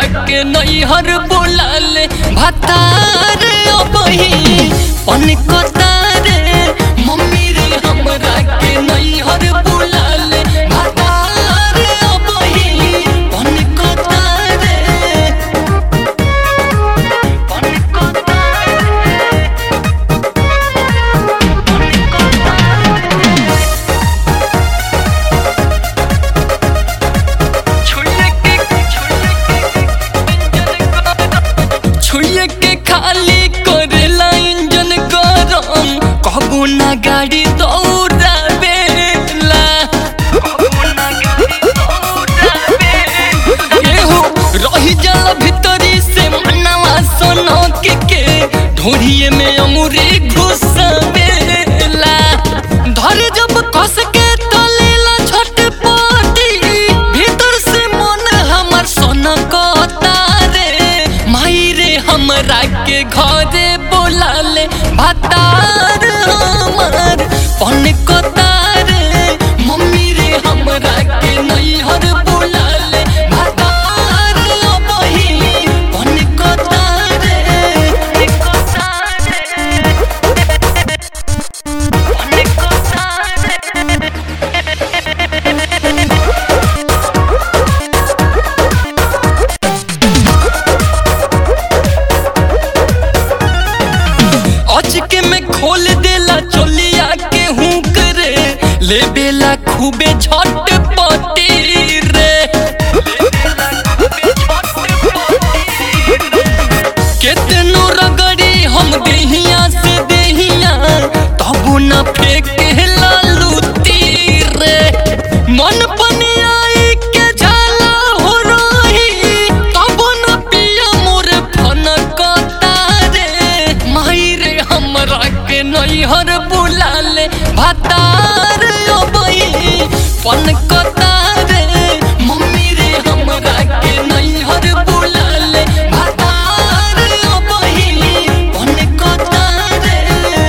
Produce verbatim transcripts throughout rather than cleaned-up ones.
के नैहर बोलाले भतार अबही पनकता रे मम्मी रे हमरा के नैहर बोलाले भतार अबही पनकता रे पनकता रे छुए के खाली करेला इंजन गरम कहबो ना गाड़ी दौड़ावेला रही जाला भीतरी से मनवा सनक के ढोरिए में अमुरी घुसवेला धर जब कस के तलेला झटपटी भीतर से मन हमर सनकता रे माई रे हमरा के घरे बोलाले भतार हमर पनकता रे मम्मी रे हमरा के नैहर बोलाले भतार अबही पनकता रे पनकता रे पनकता अचके में खोल देला चोलिया के हूँ करे ले बेला खूबे झटपटी रे केतनो रगड़ी हम देहिया से देहिया तबो न फेंकेला लूटी रे मन पनियाई के झाला हो रही तबो न पिया मोर फनकता रे माई रे हमरा के नैहर बुलाले भतार अबही पनकता रे मम्मी रे हमरा के नैहर बुलाले भतार अबही पनकता रे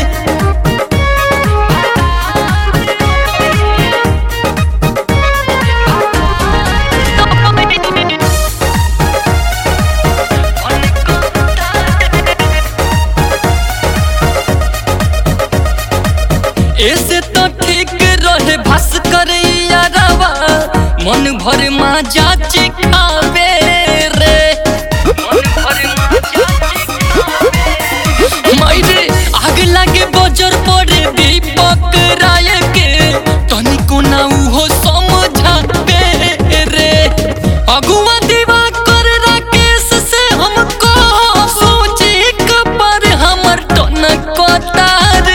ऐसे तो ठीक रहे भस करे यारवा मन भर माजा चिखावे रे मन भर माजा चिखावे माई रे आग लागे बजर पड़े दीपक राय के तनिको ना उहो समझावे रे अगुआ दीवा कर राकेश से हमको सोचे कपर हमर टनकता रे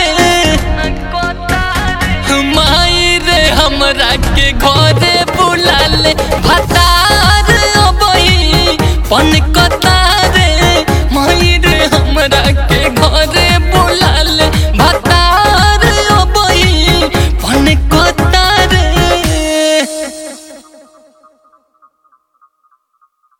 माई रे हमरा के घरे बुलाले भतार अबही पनकता रे माई रे हमरा के